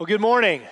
Well, good morning.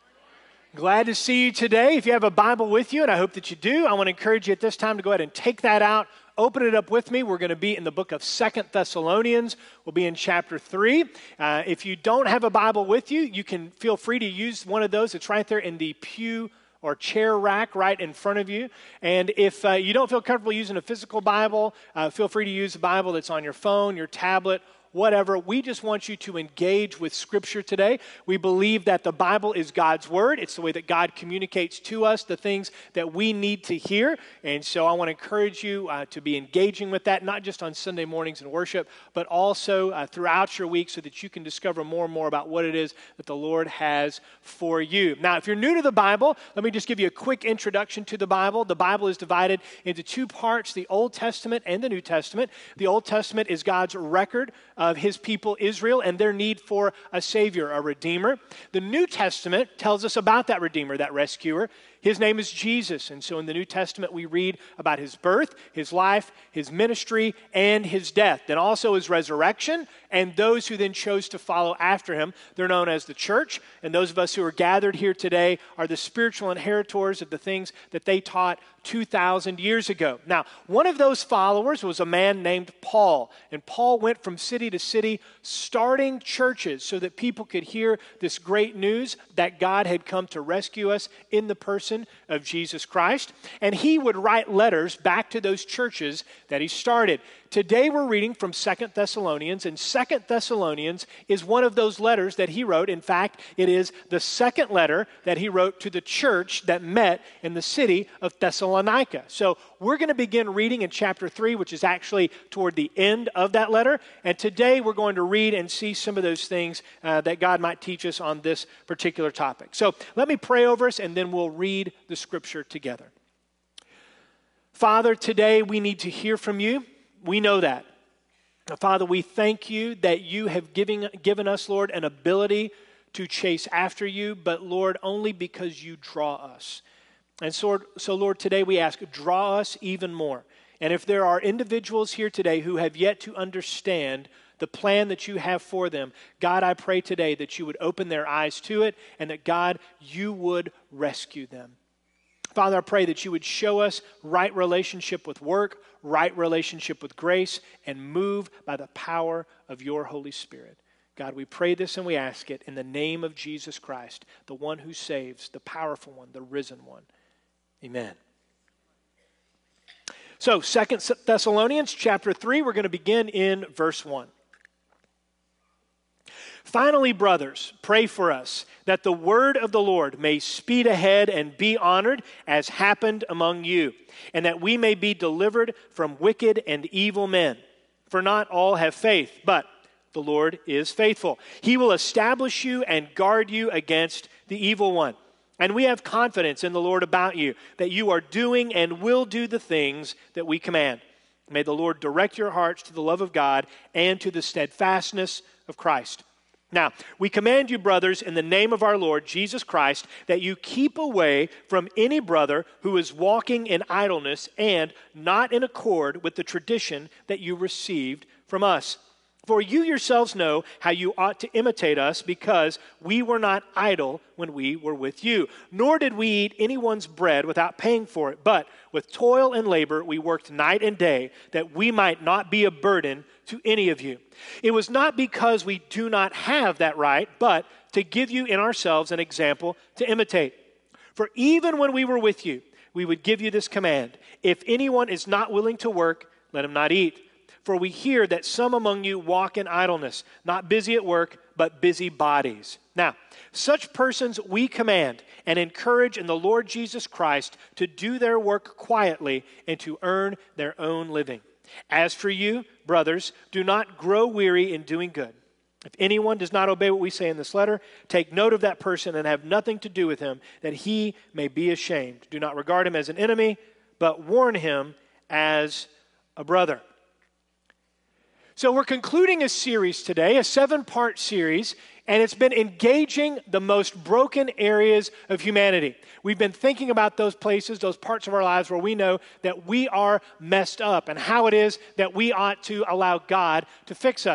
Glad to see you today. If you have a Bible with you, and I hope that you do, I want to encourage you at this time to go ahead and take that out. Open it up with me. We're going to be in the book of 2 Thessalonians. We'll be in chapter 3. If you don't have a Bible with you, you can feel free to use one of those. It's right there in the pew or chair rack right in front of you. And if you don't feel comfortable using a physical Bible, feel free to use a Bible that's on your phone, your tablet, whatever. We just want you to engage with Scripture today. We believe that the Bible is God's Word. It's the way that God communicates to us the things that we need to hear. And so I want to encourage you to be engaging with that, not just on Sunday mornings in worship, but also throughout your week so that you can discover more and more about what it is that the Lord has for you. Now, if you're new to the Bible, let me just give you a quick introduction to the Bible. The Bible is divided into two parts, the Old Testament and the New Testament. The Old Testament is God's record of his people Israel and their need for a Savior, a Redeemer. The New Testament tells us about that Redeemer, that rescuer. His name is Jesus. And so in the New Testament, we read about his birth, his life, his ministry, and his death. Then also his resurrection and those who then chose to follow after him. They're known as the church. And those of us who are gathered here today are the spiritual inheritors of the things that they taught 2,000 years ago. Now, one of those followers was a man named Paul. And Paul went from city to city starting churches so that people could hear this great news that God had come to rescue us in the person of Jesus Christ. And he would write letters back to those churches that he started. Today we're reading from 2 Thessalonians, and 2 Thessalonians is one of those letters that he wrote. In fact, it is the second letter that he wrote to the church that met in the city of Thessalonica. So we're going to begin reading in chapter 3, which is actually toward the end of that letter. And today we're going to read and see some of those things that God might teach us on this particular topic. So let me pray over us, and then we'll read the scripture together. Father, today we need to hear from you. We know that. Father, we thank you that you have given us, Lord, an ability to chase after you, but Lord, only because you draw us. And so Lord, today we ask, draw us even more. And if there are individuals here today who have yet to understand the plan that you have for them, God, I pray today that you would open their eyes to it and that, God, you would rescue them. Father, I pray that you would show us right relationship with work, right relationship with grace, and move by the power of your Holy Spirit. God, we pray this and we ask it in the name of Jesus Christ, the one who saves, the powerful one, the risen one. Amen. So, 2 Thessalonians chapter 3, we're going to begin in verse 1. Finally, brothers, pray for us that the word of the Lord may speed ahead and be honored as happened among you, and that we may be delivered from wicked and evil men. For not all have faith, but the Lord is faithful. He will establish you and guard you against the evil one. And we have confidence in the Lord about you, that you are doing and will do the things that we command. May the Lord direct your hearts to the love of God and to the steadfastness of Christ. Now, we command you, brothers, in the name of our Lord Jesus Christ, that you keep away from any brother who is walking in idleness and not in accord with the tradition that you received from us. For you yourselves know how you ought to imitate us, because we were not idle when we were with you, nor did we eat anyone's bread without paying for it, but with toil and labor we worked night and day, that we might not be a burden to any of you. It was not because we do not have that right, but to give you in ourselves an example to imitate. For even when we were with you, we would give you this command: if anyone is not willing to work, let him not eat. For we hear that some among you walk in idleness, not busy at work, but busy bodies. Now, such persons we command and encourage in the Lord Jesus Christ to do their work quietly and to earn their own living. As for you, brothers, do not grow weary in doing good. If anyone does not obey what we say in this letter, take note of that person and have nothing to do with him, that he may be ashamed. Do not regard him as an enemy, but warn him as a brother. So we're concluding a series today, a 7-part series, and it's been engaging the most broken areas of humanity. We've been thinking about those places, those parts of our lives where we know that we are messed up and how it is that we ought to allow God to fix us.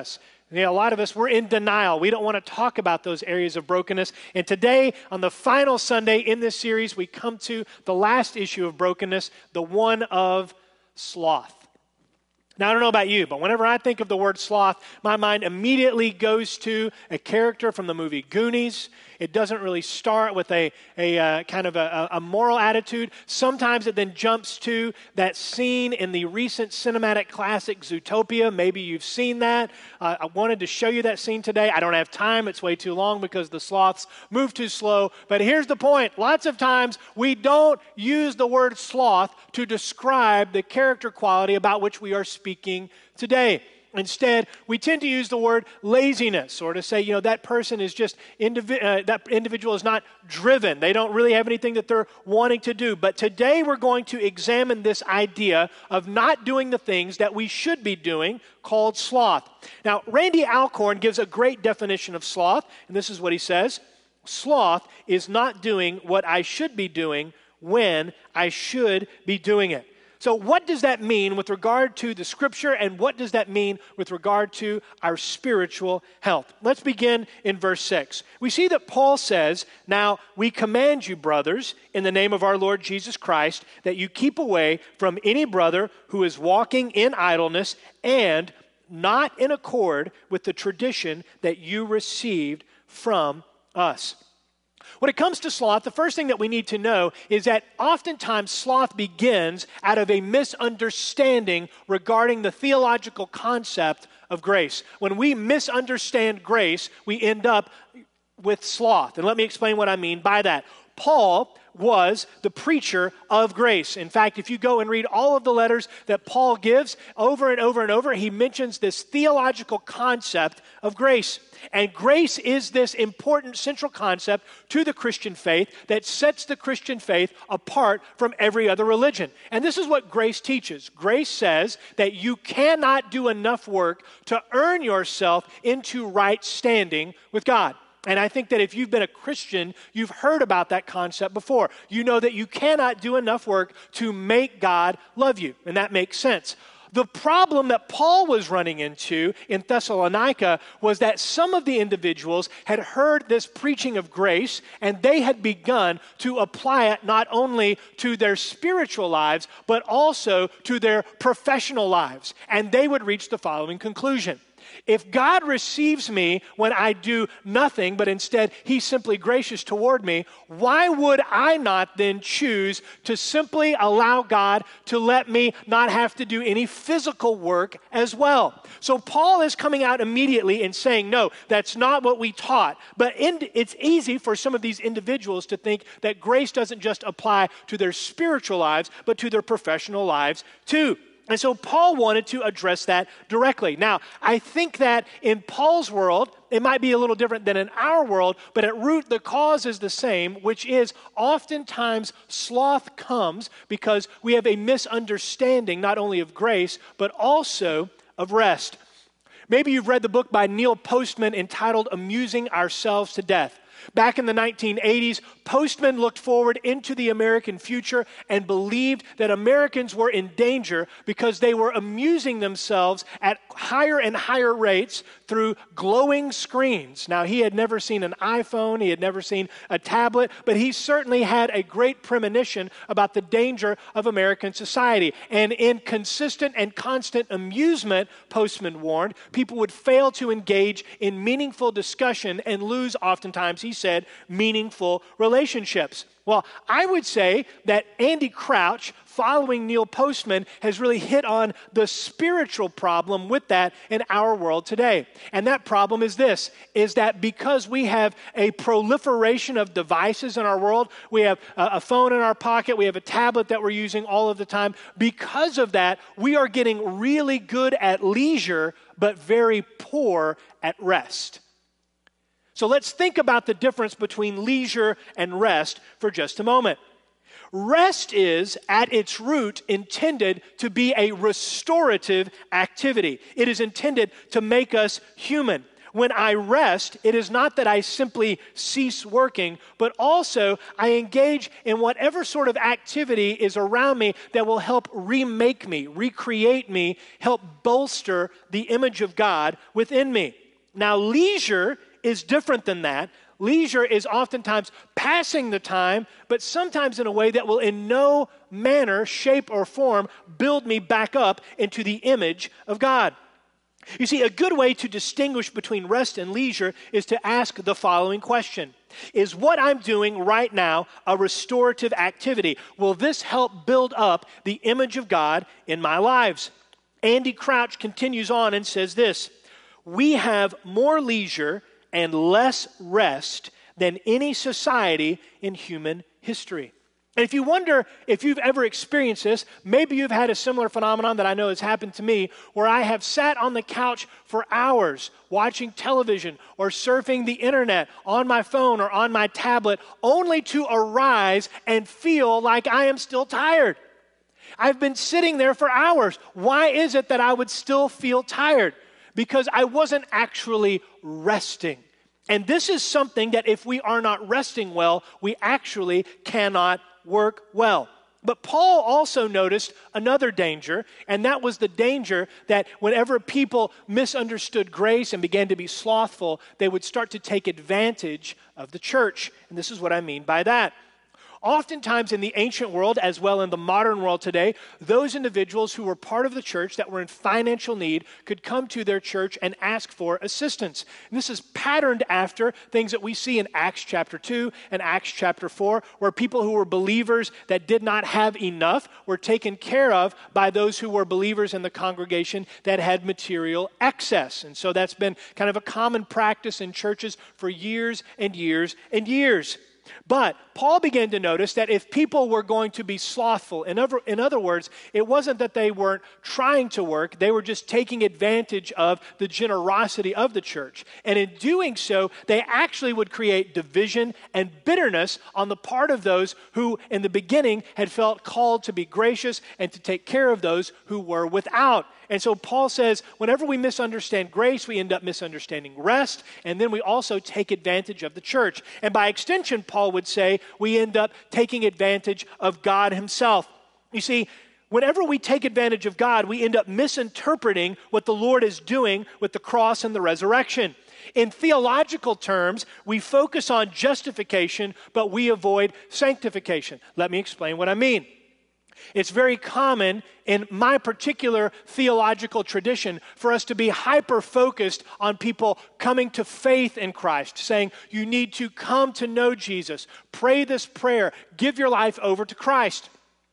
A lot of us, we're in denial. We don't want to talk about those areas of brokenness. And today, on the final Sunday in this series, we come to the last issue of brokenness, the one of sloth. Now, I don't know about you, but whenever I think of the word sloth, my mind immediately goes to a character from the movie Goonies. It doesn't really start with a kind of a moral attitude. Sometimes it then jumps to that scene in the recent cinematic classic Zootopia. Maybe you've seen that. I wanted to show you that scene today. I don't have time. It's way too long because the sloths move too slow. But here's the point. Lots of times we don't use the word sloth to describe the character quality about which we are speaking today. Instead, we tend to use the word laziness, or to say, that person is just, that individual is not driven. They don't really have anything that they're wanting to do. But today we're going to examine this idea of not doing the things that we should be doing, called sloth. Now, Randy Alcorn gives a great definition of sloth, and this is what he says. Sloth is not doing what I should be doing when I should be doing it. So what does that mean with regard to the Scripture, and what does that mean with regard to our spiritual health? Let's begin in verse 6. We see that Paul says, "Now we command you, brothers, in the name of our Lord Jesus Christ, that you keep away from any brother who is walking in idleness and not in accord with the tradition that you received from us." When it comes to sloth, the first thing that we need to know is that oftentimes sloth begins out of a misunderstanding regarding the theological concept of grace. When we misunderstand grace, we end up with sloth. And let me explain what I mean by that. Paul was the preacher of grace. In fact, if you go and read all of the letters that Paul gives over and over and over, he mentions this theological concept of grace. And grace is this important central concept to the Christian faith that sets the Christian faith apart from every other religion. And this is what grace teaches. Grace says that you cannot do enough work to earn yourself into right standing with God. And I think that if you've been a Christian, you've heard about that concept before. You know that you cannot do enough work to make God love you, and that makes sense. The problem that Paul was running into in Thessalonica was that some of the individuals had heard this preaching of grace, and they had begun to apply it not only to their spiritual lives, but also to their professional lives. And they would reach the following conclusion. If God receives me when I do nothing, but instead He's simply gracious toward me, why would I not then choose to simply allow God to let me not have to do any physical work as well? So Paul is coming out immediately and saying, no, that's not what we taught. But it's easy for some of these individuals to think that grace doesn't just apply to their spiritual lives, but to their professional lives too. And so Paul wanted to address that directly. Now, I think that in Paul's world, it might be a little different than in our world, but at root, the cause is the same, which is oftentimes sloth comes because we have a misunderstanding not only of grace, but also of rest. Maybe you've read the book by Neil Postman entitled Amusing Ourselves to Death. Back in the 1980s, Postman looked forward into the American future and believed that Americans were in danger because they were amusing themselves at higher and higher rates through glowing screens. Now, he had never seen an iPhone, he had never seen a tablet, but he certainly had a great premonition about the danger of American society. And in consistent and constant amusement, Postman warned, people would fail to engage in meaningful discussion and lose, oftentimes, he said, meaningful relationships. Well, I would say that Andy Crouch, following Neil Postman, has really hit on the spiritual problem with that in our world today. And that problem is this, is that because we have a proliferation of devices in our world, we have a phone in our pocket, we have a tablet that we're using all of the time, because of that, we are getting really good at leisure, but very poor at rest. So let's think about the difference between leisure and rest for just a moment. Rest is, at its root, intended to be a restorative activity. It is intended to make us human. When I rest, it is not that I simply cease working, but also I engage in whatever sort of activity is around me that will help remake me, recreate me, help bolster the image of God within me. Now, leisure is different than that. Leisure is oftentimes passing the time, but sometimes in a way that will in no manner, shape, or form build me back up into the image of God. You see, a good way to distinguish between rest and leisure is to ask the following question. Is what I'm doing right now a restorative activity? Will this help build up the image of God in my lives? Andy Crouch continues on and says this, we have more leisure and less rest than any society in human history. And if you wonder if you've ever experienced this, maybe you've had a similar phenomenon that I know has happened to me, where I have sat on the couch for hours watching television or surfing the internet on my phone or on my tablet, only to arise and feel like I am still tired. I've been sitting there for hours. Why is it that I would still feel tired? Because I wasn't actually resting. And this is something that if we are not resting well, we actually cannot work well. But Paul also noticed another danger, and that was the danger that whenever people misunderstood grace and began to be slothful, they would start to take advantage of the church. And this is what I mean by that. Oftentimes in the ancient world, as well in the modern world today, those individuals who were part of the church that were in financial need could come to their church and ask for assistance. And this is patterned after things that we see in Acts chapter 2 and Acts chapter 4, where people who were believers that did not have enough were taken care of by those who were believers in the congregation that had material excess. And so that's been kind of a common practice in churches for years and years and years. But Paul began to notice that if people were going to be slothful, in other words, it wasn't that they weren't trying to work, they were just taking advantage of the generosity of the church. And in doing so, they actually would create division and bitterness on the part of those who in the beginning had felt called to be gracious and to take care of those who were without. And so Paul says, whenever we misunderstand grace, we end up misunderstanding rest, and then we also take advantage of the church. And by extension, Paul would say, we end up taking advantage of God himself. You see, whenever we take advantage of God, we end up misinterpreting what the Lord is doing with the cross and the resurrection. In theological terms, we focus on justification, but we avoid sanctification. Let me explain what I mean. It's very common in my particular theological tradition for us to be hyper-focused on people coming to faith in Christ, saying, you need to come to know Jesus, pray this prayer, give your life over to Christ.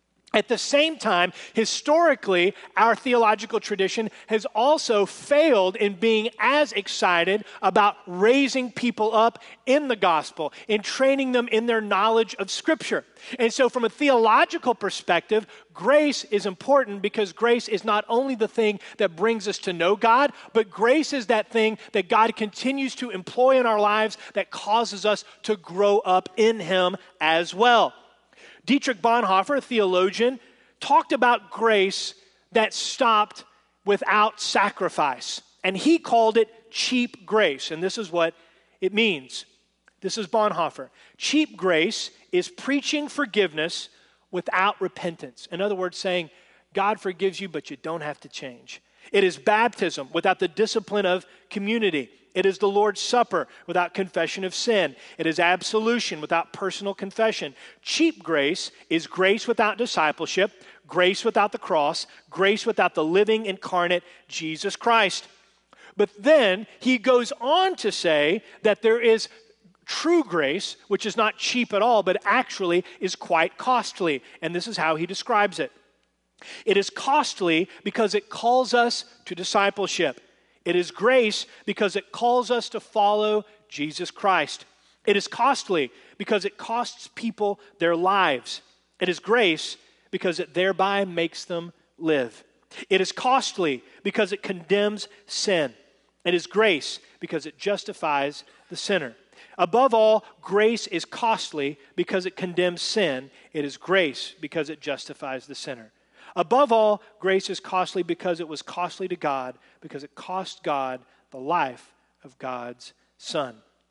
At the same time, historically, our theological tradition has also failed in being as excited about raising people up in the gospel, in training them in their knowledge of Scripture. And so from a theological perspective, grace is important because grace is not only the thing that brings us to know God, but grace is that thing that God continues to employ in our lives that causes us to grow up in Him as well. Dietrich Bonhoeffer, a theologian, talked about grace that stopped without sacrifice. And he called it cheap grace. And this is what it means. This is Bonhoeffer. Cheap grace is preaching forgiveness without repentance. In other words, saying, God forgives you, but you don't have to change. It is baptism without the discipline of community. It is the Lord's Supper without confession of sin. It is absolution without personal confession. Cheap grace is grace without discipleship, grace without the cross, grace without the living incarnate Jesus Christ. But then he goes on to say that there is true grace, which is not cheap at all, but actually is quite costly. And this is how he describes it. It is costly because it calls us to discipleship. It is grace because it calls us to follow Jesus Christ. It is costly because it costs people their lives. It is grace because it thereby makes them live. It is costly because it condemns sin. It is grace because it justifies the sinner. Above all, grace is costly because it condemns sin. It is grace because it justifies the sinner. Above all, grace is costly because it was costly to God, because it cost God the life of God's Son.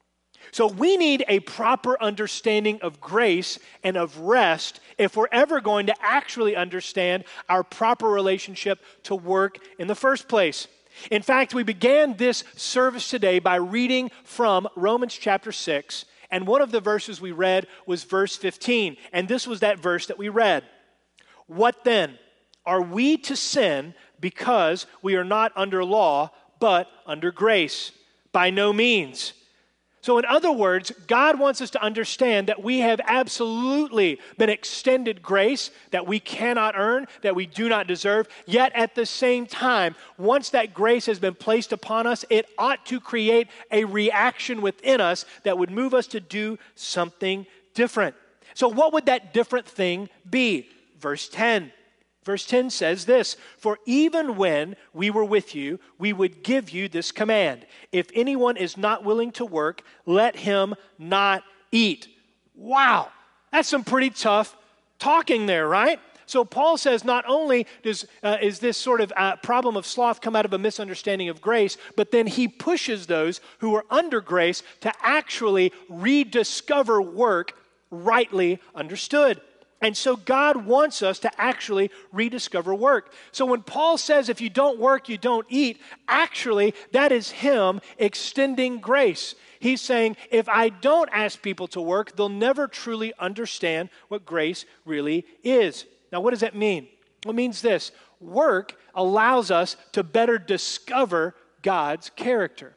So we need a proper understanding of grace and of rest if we're ever going to actually understand our proper relationship to work in the first place. In fact, we began this service today by reading from Romans chapter 6, and one of the verses we read was verse 15, and this was that verse that we read. What then? Are we to sin because we are not under law, but under grace? By no means. So in other words, God wants us to understand that we have absolutely been extended grace that we cannot earn, that we do not deserve. Yet at the same time, once that grace has been placed upon us, it ought to create a reaction within us that would move us to do something different. So what would that different thing be? Verse 10. Verse 10 says this, for even when we were with you, we would give you this command. If anyone is not willing to work, let him not eat. Wow, that's some pretty tough talking there, right? So Paul says not only is this sort of problem of sloth come out of a misunderstanding of grace, but then he pushes those who are under grace to actually rediscover work rightly understood. And so God wants us to actually rediscover work. So when Paul says if you don't work, you don't eat, actually that is him extending grace. He's saying if I don't ask people to work, they'll never truly understand what grace really is. Now what does that mean? Well, it means this. Work allows us to better discover God's character.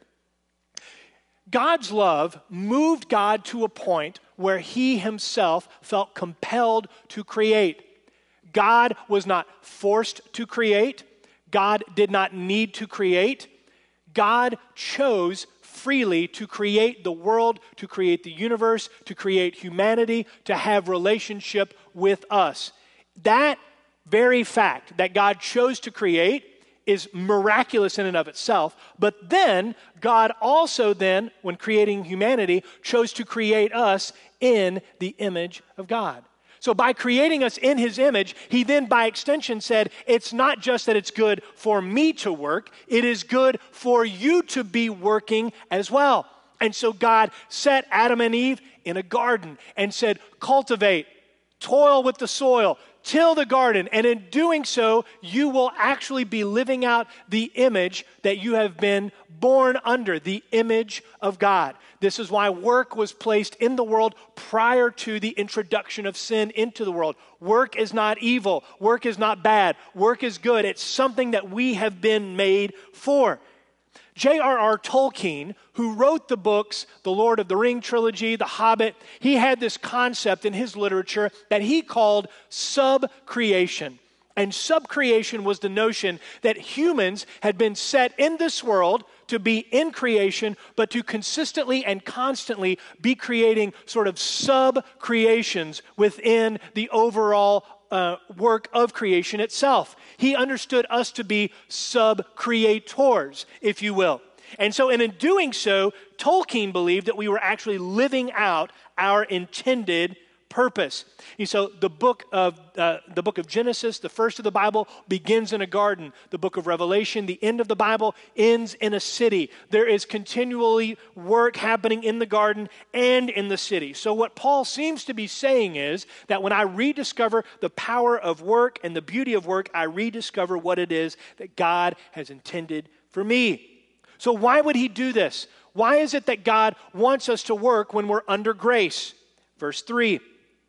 God's love moved God to a point where he himself felt compelled to create. God was not forced to create. God did not need to create. God chose freely to create the world, to create the universe, to create humanity, to have relationship with us. That very fact that God chose to create is miraculous in and of itself, but then God also then, when creating humanity, chose to create us in the image of God. So by creating us in his image, he then by extension said, it's not just that it's good for me to work, it is good for you to be working as well. And so God set Adam and Eve in a garden and said, cultivate, toil with the soil, till the garden, and in doing so, you will actually be living out the image that you have been born under, the image of God. This is why work was placed in the world prior to the introduction of sin into the world. Work is not evil. Work is not bad. Work is good. It's something that we have been made for. J.R.R. Tolkien, who wrote the books, the Lord of the Ring trilogy, The Hobbit, he had this concept in his literature that he called subcreation. And subcreation was the notion that humans had been set in this world to be in creation, but to consistently and constantly be creating sort of sub-creations within the overall work of creation itself. He understood us to be sub-creators, if you will. And so in doing so, Tolkien believed that we were actually living out our intended purpose. And so the book of Genesis, the first of the Bible, begins in a garden. The book of Revelation, the end of the Bible, ends in a city. There is continually work happening in the garden and in the city. So what Paul seems to be saying is that when I rediscover the power of work and the beauty of work, I rediscover what it is that God has intended for me. So why would he do this? Why is it that God wants us to work when we're under grace? Verse 3.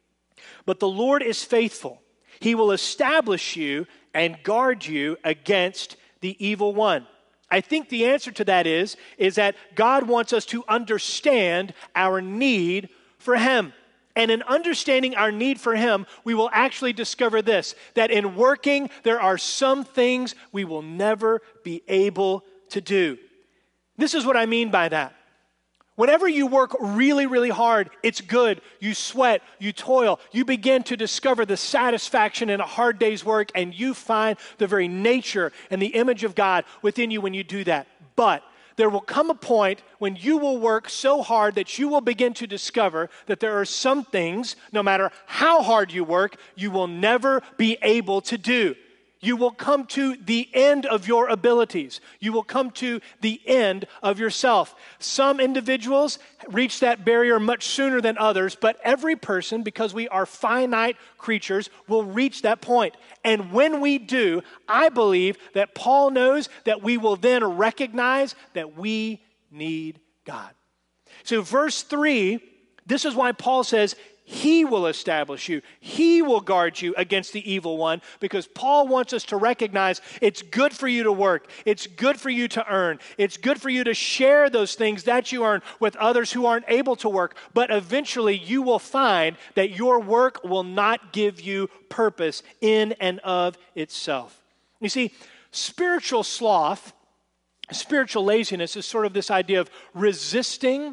But the Lord is faithful. He will establish you and guard you against the evil one. I think the answer to that is that God wants us to understand our need for him. And in understanding our need for him, we will actually discover this, that in working, there are some things we will never be able to do. This is what I mean by that. Whenever you work really, really hard, it's good. You sweat, you toil, you begin to discover the satisfaction in a hard day's work, and you find the very nature and the image of God within you when you do that. But there will come a point when you will work so hard that you will begin to discover that there are some things, no matter how hard you work, you will never be able to do. You will come to the end of your abilities. You will come to the end of yourself. Some individuals reach that barrier much sooner than others, but every person, because we are finite creatures, will reach that point. And when we do, I believe that Paul knows that we will then recognize that we need God. So verse 3, this is why Paul says, He will establish you. He will guard you against the evil one, because Paul wants us to recognize it's good for you to work. It's good for you to earn. It's good for you to share those things that you earn with others who aren't able to work. But eventually you will find that your work will not give you purpose in and of itself. You see, spiritual sloth, spiritual laziness is sort of this idea of resisting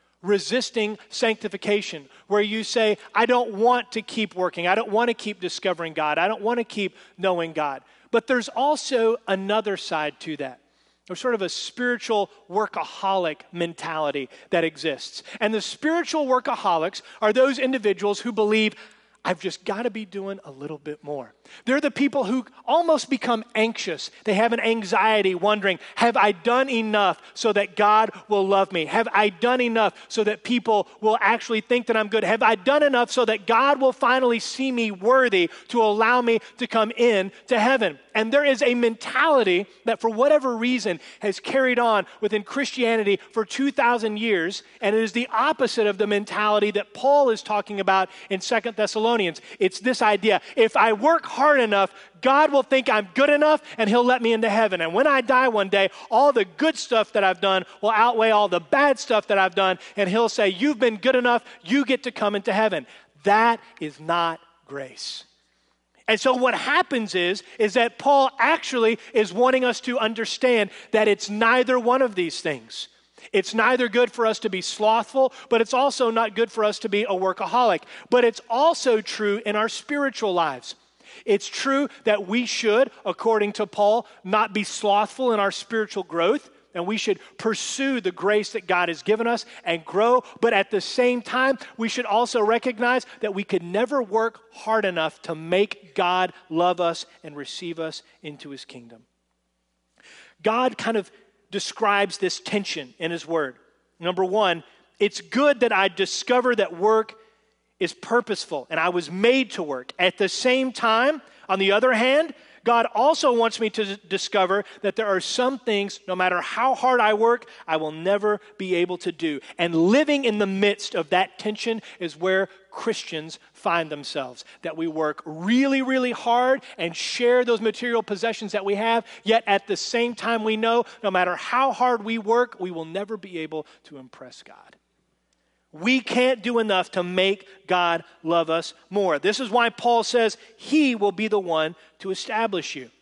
sanctification, where you say, I don't want to keep working. I don't want to keep discovering God. I don't want to keep knowing God. But there's also another side to that. There's sort of a spiritual workaholic mentality that exists. And the spiritual workaholics are those individuals who believe, I've just got to be doing a little bit more. They're the people who almost become anxious. They have an anxiety wondering, have I done enough so that God will love me? Have I done enough so that people will actually think that I'm good? Have I done enough so that God will finally see me worthy to allow me to come in to heaven? And there is a mentality that for whatever reason has carried on within Christianity for 2,000 years, and it is the opposite of the mentality that Paul is talking about in 2 Thessalonians. It's this idea, if I work hard enough, God will think I'm good enough and He'll let me into heaven. And when I die one day, all the good stuff that I've done will outweigh all the bad stuff that I've done, and He'll say, you've been good enough, you get to come into heaven. That is not grace. And so what happens is that Paul actually is wanting us to understand that it's neither one of these things. It's neither good for us to be slothful, but it's also not good for us to be a workaholic. But it's also true in our spiritual lives. It's true that we should, according to Paul, not be slothful in our spiritual growth, and we should pursue the grace that God has given us and grow. But at the same time, we should also recognize that we could never work hard enough to make God love us and receive us into His kingdom. God kind of describes this tension in His Word. Number one, it's good that I discover that work is purposeful and I was made to work. At the same time, on the other hand, God also wants me to discover that there are some things, no matter how hard I work, I will never be able to do. And living in the midst of that tension is where Christians find themselves. That we work really, really hard and share those material possessions that we have, yet at the same time we know no matter how hard we work, we will never be able to impress God. We can't do enough to make God love us more. This is why Paul says He will be the one to establish you.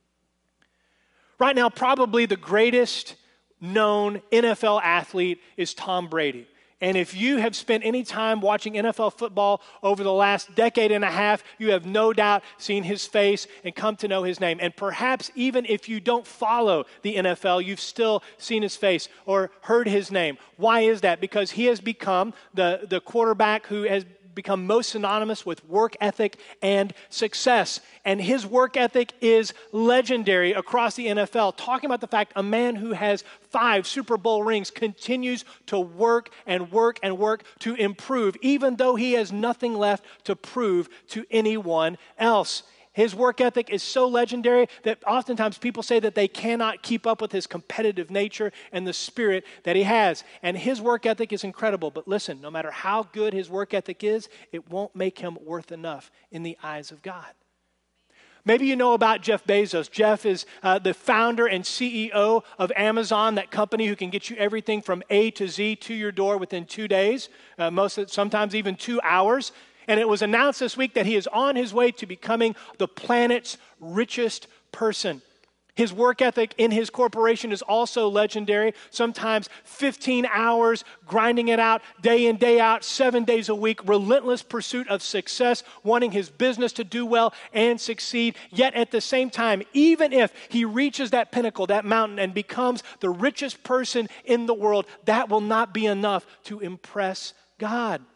Right now, probably the greatest known NFL athlete is Tom Brady. And if you have spent any time watching NFL football over the last decade and a half, you have no doubt seen his face and come to know his name. And perhaps even if you don't follow the NFL, you've still seen his face or heard his name. Why is that? Because he has become the quarterback who has become most synonymous with work ethic and success. And his work ethic is legendary across the NFL, talking about the fact a man who has 5 Super Bowl rings continues to work and work and work to improve, even though he has nothing left to prove to anyone else. His work ethic is so legendary that oftentimes people say that they cannot keep up with his competitive nature and the spirit that he has. And his work ethic is incredible. But listen, no matter how good his work ethic is, it won't make him worth enough in the eyes of God. Maybe you know about Jeff Bezos. Jeff is the founder and CEO of Amazon, that company who can get you everything from A to Z to your door within 2 days, sometimes even 2 hours. And it was announced this week that he is on his way to becoming the planet's richest person. His work ethic in his corporation is also legendary. Sometimes 15 hours, grinding it out day in, day out, 7 days a week, relentless pursuit of success, wanting his business to do well and succeed. Yet at the same time, even if he reaches that pinnacle, that mountain, and becomes the richest person in the world, that will not be enough to impress God.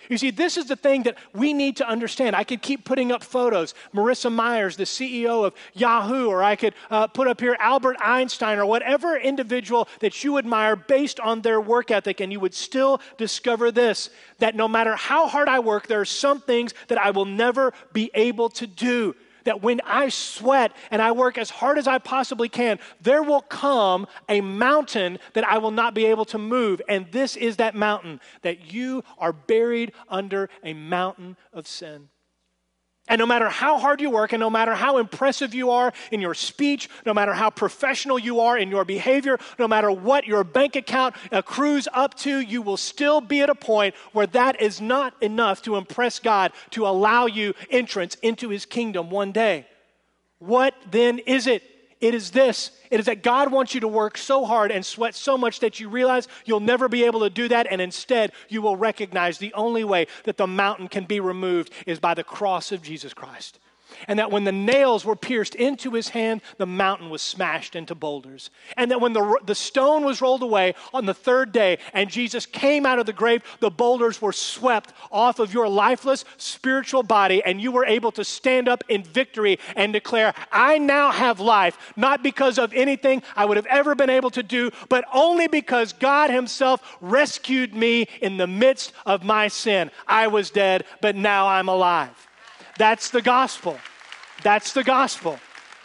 You see, this is the thing that we need to understand. I could keep putting up photos. Marissa Myers, the CEO of Yahoo, or I could put up here Albert Einstein, or whatever individual that you admire based on their work ethic, and you would still discover this, that no matter how hard I work, there are some things that I will never be able to do. That when I sweat and I work as hard as I possibly can, there will come a mountain that I will not be able to move. And this is that mountain, that you are buried under a mountain of sin. And no matter how hard you work, and no matter how impressive you are in your speech, no matter how professional you are in your behavior, no matter what your bank account accrues up to, you will still be at a point where that is not enough to impress God to allow you entrance into his kingdom one day. What then is it? It is this. It is that God wants you to work so hard and sweat so much that you realize you'll never be able to do that, and instead you will recognize the only way that the mountain can be removed is by the cross of Jesus Christ. And that when the nails were pierced into his hand, the mountain was smashed into boulders. And that when the stone was rolled away on the third day and Jesus came out of the grave, the boulders were swept off of your lifeless spiritual body, and you were able to stand up in victory and declare, I now have life, not because of anything I would have ever been able to do, but only because God himself rescued me in the midst of my sin. I was dead, but now I'm alive. That's the gospel. That's the gospel.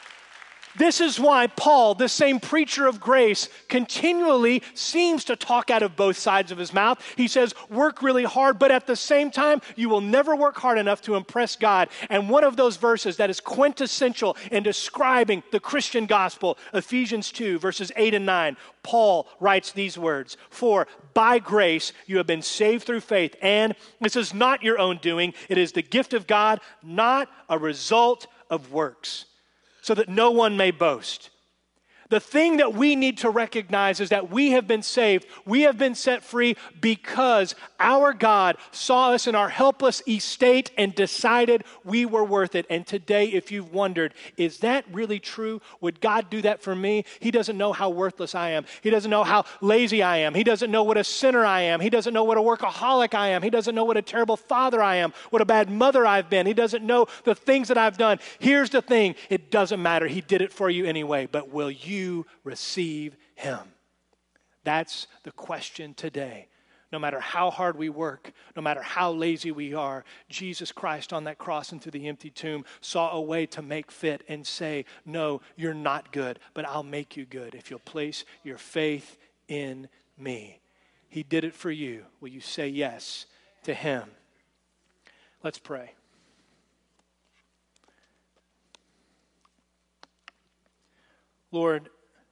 This is why Paul, the same preacher of grace, continually seems to talk out of both sides of his mouth. He says, work really hard, but at the same time, you will never work hard enough to impress God. And one of those verses that is quintessential in describing the Christian gospel, Ephesians 2, verses 8 and 9, Paul writes these words, for by grace you have been saved through faith, and this is not your own doing, it is the gift of God, not a result of works, so that no one may boast. The thing that we need to recognize is that we have been saved, we have been set free because our God saw us in our helpless estate and decided we were worth it. And today, if you've wondered, is that really true? Would God do that for me? He doesn't know how worthless I am. He doesn't know how lazy I am. He doesn't know what a sinner I am. He doesn't know what a workaholic I am. He doesn't know what a terrible father I am, what a bad mother I've been. He doesn't know the things that I've done. Here's the thing, it doesn't matter. He did it for you anyway, but will you receive him? That's the question today. No matter how hard we work, no matter how lazy we are, Jesus Christ on that cross and through the empty tomb saw a way to make fit and say, no, you're not good, but I'll make you good if you'll place your faith in me. He did it for you. Will you say yes to him? Let's pray. Lord,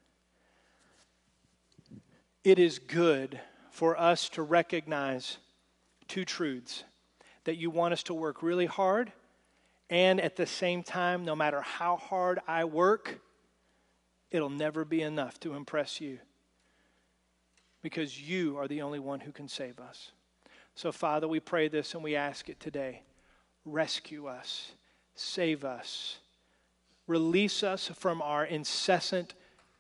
it is good for us to recognize two truths, that you want us to work really hard, and at the same time, no matter how hard I work, it'll never be enough to impress you, because you are the only one who can save us. So, Father, we pray this and we ask it today. Rescue us, save us, release us from our incessant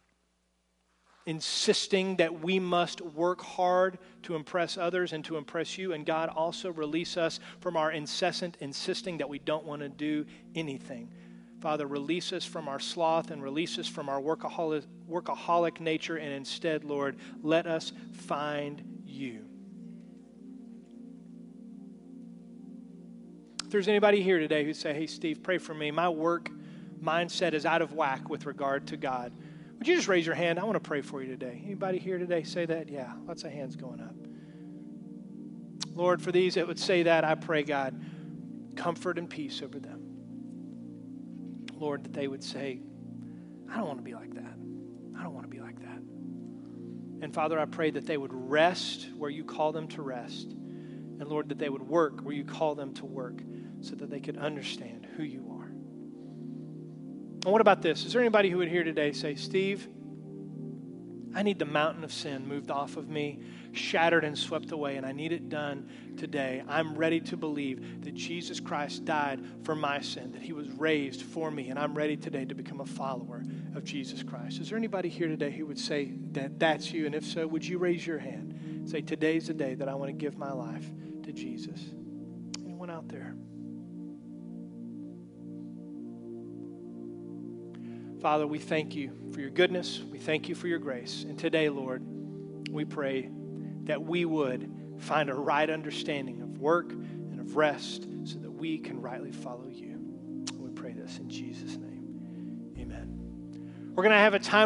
insisting that we must work hard to impress others and to impress you. And God, also release us from our incessant insisting that we don't want to do anything. Father, release us from our sloth and release us from our workaholic nature, and instead, Lord, let us find you. If there's anybody here today who say, hey, Steve, pray for me. My work mindset is out of whack with regard to God. Would you just raise your hand? I want to pray for you today. Anybody here today say that? Yeah, lots of hands going up. Lord, for these that would say that, I pray, God, comfort and peace over them. Lord, that they would say, I don't want to be like that. I don't want to be like that. And Father, I pray that they would rest where you call them to rest. And Lord, that they would work where you call them to work so that they could understand who you are. And what about this? Is there anybody who would here today say, Steve, I need the mountain of sin moved off of me, shattered and swept away, and I need it done today. I'm ready to believe that Jesus Christ died for my sin, that he was raised for me, and I'm ready today to become a follower of Jesus Christ. Is there anybody here today who would say that that's you? And if so, would you raise your hand? Say, today's the day that I want to give my life to Jesus? Anyone out there? Father, we thank you for your goodness. We thank you for your grace. And today, Lord, we pray that we would find a right understanding of work and of rest so that we can rightly follow you. We pray this in Jesus' name. Amen. We're going to have a time